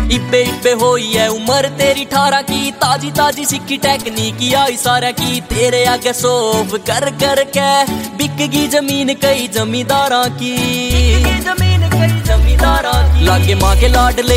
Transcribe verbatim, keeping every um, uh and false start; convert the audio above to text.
इब्बे इब्बे होई है उम्र तेरी ठारह की, ताजी ताजी सिक्की टेक्निक आई सारा की। तेरे आगे सोफ कर कर के बिकगी जमीन कई जमींदारा की, जमीन कई जमींदारा की। लागे माँ के लाडले